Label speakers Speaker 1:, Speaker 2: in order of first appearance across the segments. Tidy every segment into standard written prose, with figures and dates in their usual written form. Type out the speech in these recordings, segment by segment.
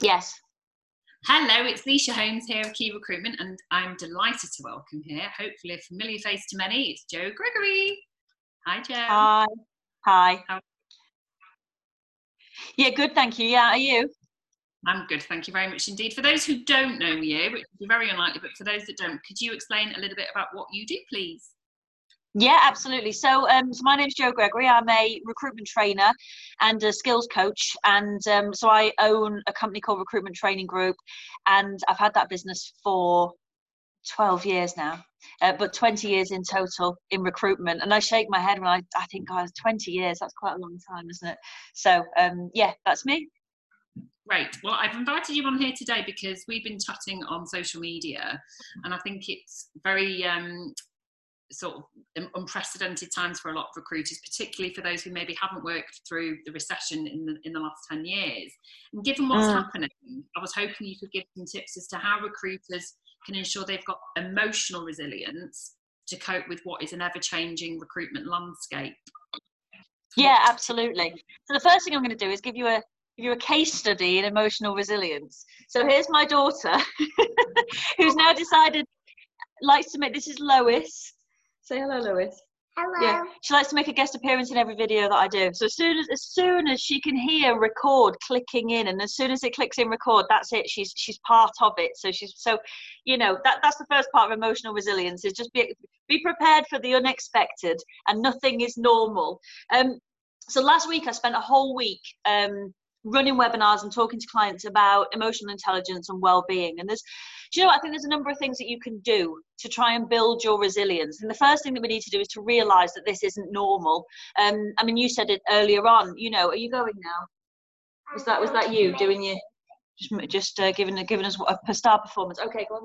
Speaker 1: Yes.
Speaker 2: Hello, it's Leisha Holmes here of Key Recruitment, and I'm delighted to welcome here, hopefully a familiar face to many, it's Jo Gregory. Hi, Jo.
Speaker 1: Hi. Hi. Yeah, good, thank you. Yeah, are you?
Speaker 2: I'm good, thank you very much indeed. For those who don't know you, which is very unlikely, but for those that don't, could you explain a little bit about what you do, please?
Speaker 1: Yeah, absolutely. So my name's Jo Gregory. I'm a recruitment trainer and a skills coach. And so I own a company called Recruitment Training Group. And I've had that business for 12 years now, but 20 years in total in recruitment. And I shake my head when I think, guys, 20 years, that's quite a long time, isn't it? So yeah, that's me.
Speaker 2: Great. Well, I've invited you on here today because we've been chatting on social media, and I think it's very sort of unprecedented times for a lot of recruiters, particularly for those who maybe haven't worked through the recession in the last 10 years. And given what's happening, I was hoping you could give some tips as to how recruiters can ensure they've got emotional resilience to cope with what is an ever-changing recruitment landscape.
Speaker 1: Yeah, absolutely. So the first thing I'm going to do is give you a case study in emotional resilience. So here's my daughter who's now decided likes to make, this is Lois. Say hello, Lois.
Speaker 3: Hello.
Speaker 1: Yeah, she likes to make a guest appearance in every video that I do. So as soon as she can hear record clicking in, and as soon as it clicks in record, that's it. She's part of it. So you know, that's the first part of emotional resilience, is just be prepared for the unexpected, and nothing is normal. So last week I spent a whole week running webinars and talking to clients about emotional intelligence and well-being. And I think there's a number of things that you can do to try and build your resilience. And the first thing that we need to do is to realize that this isn't normal. I mean, you said it earlier on, you know, are you going now? Was that you doing your, just giving us a star performance? Okay, go on,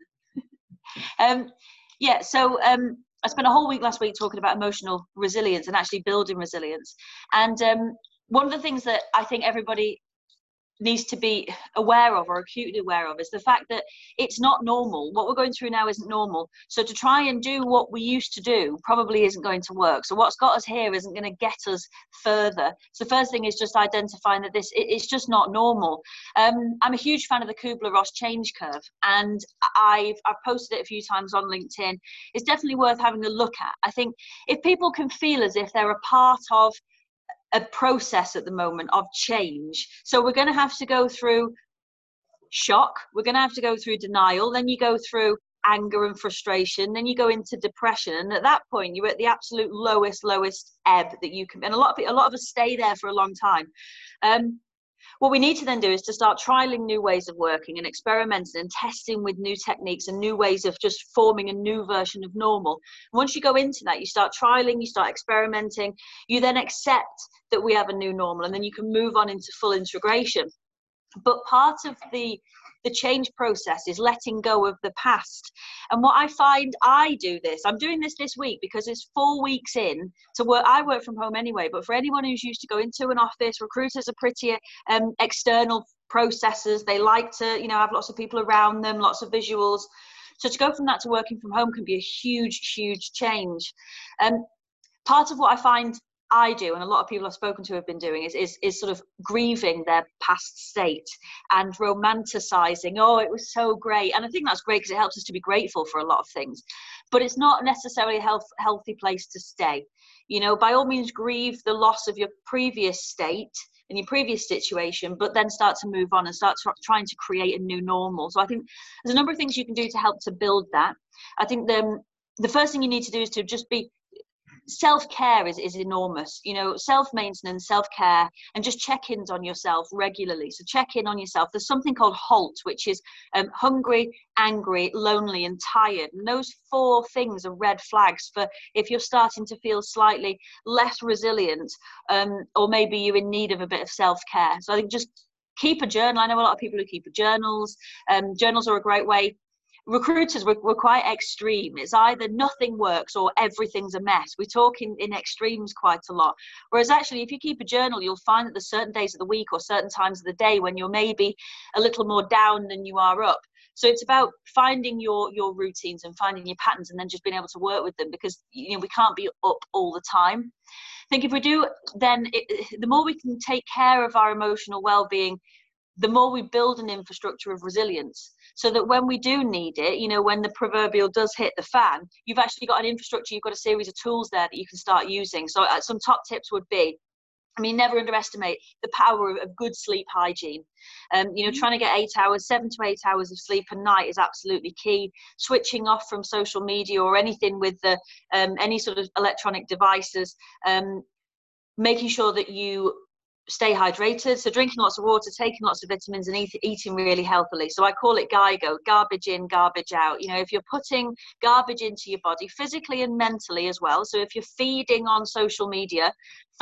Speaker 1: thanks. Yeah, so I spent a whole week last week talking about emotional resilience and actually building resilience. And one of the things that I think everybody needs to be aware of, or acutely aware of, is the fact that it's not normal. What we're going through now isn't normal. So to try and do what we used to do probably isn't going to work. So what's got us here isn't going to get us further. So first thing is just identifying that it's just not normal. I'm a huge fan of the Kubler-Ross change curve, and I've posted it a few times on LinkedIn. It's definitely worth having a look at. I think if people can feel as if they're a part of a process at the moment of change. So we're going to have to go through shock, we're going to have to go through denial, then you go through anger and frustration, then you go into depression, and at that point you're at the absolute lowest ebb that you can. And a lot of us stay there for a long time. What we need to then do is to start trialing new ways of working and experimenting and testing with new techniques and new ways of just forming a new version of normal. Once you go into that, you start trialing, you start experimenting, you then accept that we have a new normal, and then you can move on into full integration. But part of the change process is letting go of the past. And what I find, I'm doing this week because it's 4 weeks in to work. I work from home anyway, but for anyone who's used to go into an office, recruiters are pretty external processes. They like to, you know, have lots of people around them, lots of visuals. So to go from that to working from home can be a huge change. Part of what I find I do, and a lot of people I've spoken to have been doing, is sort of grieving their past state and romanticizing, oh, it was so great. And I think that's great because it helps us to be grateful for a lot of things, but it's not necessarily a healthy place to stay. You know, by all means, grieve the loss of your previous state and your previous situation, but then start to move on and start trying to create a new normal. So I think there's a number of things you can do to help to build that. I think the first thing you need to do is to just be, self-care is enormous, you know, self-maintenance, self-care, and just check-ins on yourself regularly. So check in on yourself. There's something called HALT, which is hungry, angry, lonely, and tired. And those 4 things are red flags for if you're starting to feel slightly less resilient, or maybe you're in need of a bit of self-care. So I think just keep a journal. I know a lot of people who keep journals. Journals are a great way. Recruiters, we're quite extreme. It's either nothing works or everything's a mess. We talk in extremes quite a lot. Whereas actually, if you keep a journal, you'll find that there's certain days of the week or certain times of the day when you're maybe a little more down than you are up. So it's about finding your routines and finding your patterns, and then just being able to work with them, because, you know, we can't be up all the time. I think if we do, then the more we can take care of our emotional well-being the more we build an infrastructure of resilience, so that when we do need it, you know, when the proverbial does hit the fan, you've actually got an infrastructure, you've got a series of tools there that you can start using. So some top tips would be, I mean, never underestimate the power of good sleep hygiene. You know, trying to get 7 to 8 hours of sleep a night is absolutely key. Switching off from social media or anything with the any sort of electronic devices. Making sure that you stay hydrated, so drinking lots of water, taking lots of vitamins, and eating really healthily. So I call it GIGO, garbage in, garbage out. You know, if you're putting garbage into your body physically and mentally as well, so if you're feeding on social media,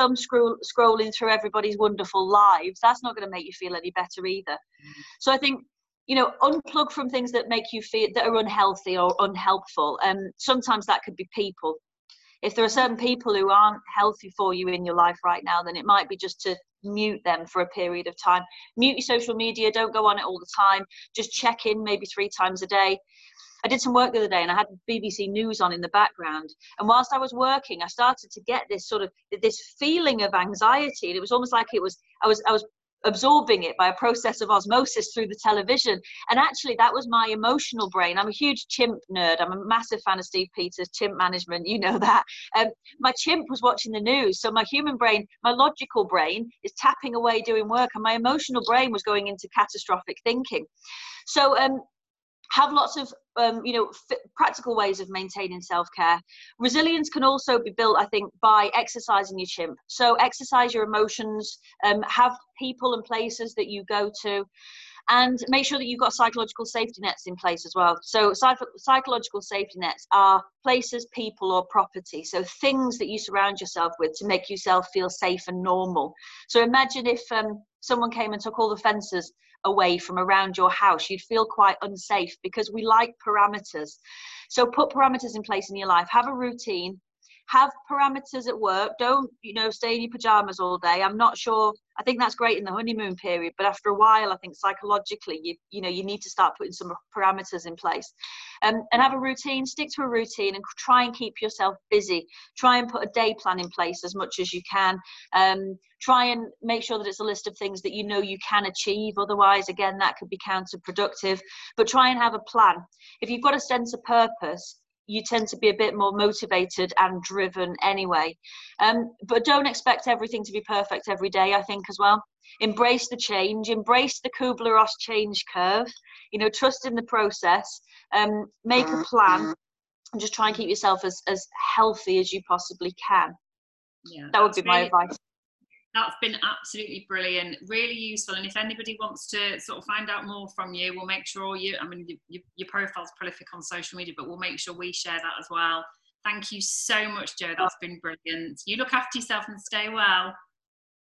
Speaker 1: scrolling through everybody's wonderful lives, that's not going to make you feel any better either. So I think, you know, unplug from things that make you feel that are unhealthy or unhelpful. Sometimes that could be people. If there are certain people who aren't healthy for you in your life right now, then it might be just to mute them for a period of time. Mute your social media, don't go on it all the time. Just check in maybe 3 times a day. I did some work the other day and I had BBC News on in the background. And whilst I was working, I started to get this sort of, this feeling of anxiety. And it was almost like I was absorbing it by a process of osmosis through the television. And actually that was my emotional brain. I'm a huge chimp nerd. I'm a massive fan of Steve Peters, chimp management, you know that. My chimp was watching the news, so my human brain, my logical brain is tapping away doing work, and my emotional brain was going into catastrophic thinking. So have lots of you know, practical ways of maintaining self-care. Resilience can also be built, I think, by exercising your chimp. So exercise your emotions, have people and places that you go to, and make sure that you've got psychological safety nets in place as well. So psychological safety nets are places, people, or property. So things that you surround yourself with to make yourself feel safe and normal. So imagine if someone came and took all the fences away from around your house, you'd feel quite unsafe, because we like parameters. So put parameters in place in your life. Have a routine. Have parameters at work. Don't, you know, stay in your pajamas all day. I'm not sure. I think that's great in the honeymoon period, but after a while, I think psychologically, you know, you need to start putting some parameters in place, and have a routine. Stick to a routine and try and keep yourself busy. Try and put a day plan in place as much as you can. Try and make sure that it's a list of things that you know you can achieve. Otherwise, again, that could be counterproductive. But try and have a plan. If you've got a sense of purpose, you tend to be a bit more motivated and driven anyway. But don't expect everything to be perfect every day, I think, as well. Embrace the change, embrace the Kubler-Ross change curve, you know, trust in the process, make a plan, and just try and keep yourself as healthy as you possibly can.
Speaker 2: Yeah,
Speaker 1: that would be my advice.
Speaker 2: That's been absolutely brilliant, really useful. And if anybody wants to sort of find out more from you, we'll make sure your profile's prolific on social media, but we'll make sure we share that as well. Thank you so much, Jo. That's been brilliant. You look after yourself and stay well.